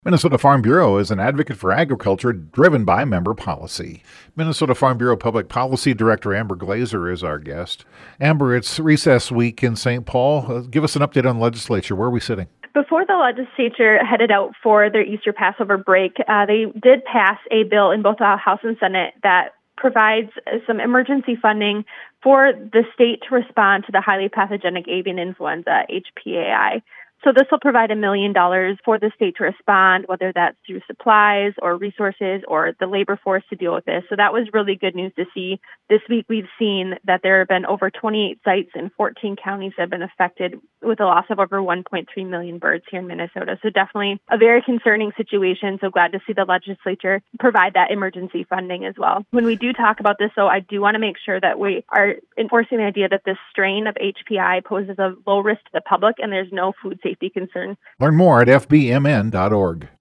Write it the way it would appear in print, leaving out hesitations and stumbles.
Minnesota Farm Bureau is an advocate for agriculture driven by member policy. Minnesota Farm Bureau Public Policy Director Amber Glazer is our guest. Amber, it's recess week in St. Paul. Give us an update on the legislature. Where are we sitting? Before the legislature headed out for their Easter Passover break, they did pass a bill in both the House and Senate that provides some emergency funding for the state to respond to the highly pathogenic avian influenza, HPAI. So this will provide $1 million for the state to respond, whether that's through supplies or resources or the labor force to deal with this. So that was really good news to see. This week we've seen that there have been over 28 sites in 14 counties that have been affected with a loss of over 1.3 million birds here in Minnesota. So definitely a very concerning situation. So glad to see the legislature provide that emergency funding as well. When we do talk about this, though, I do want to make sure that we are enforcing the idea that this strain of HPI poses a low risk to the public and there's no food safety concern. Learn more at fbmn.org.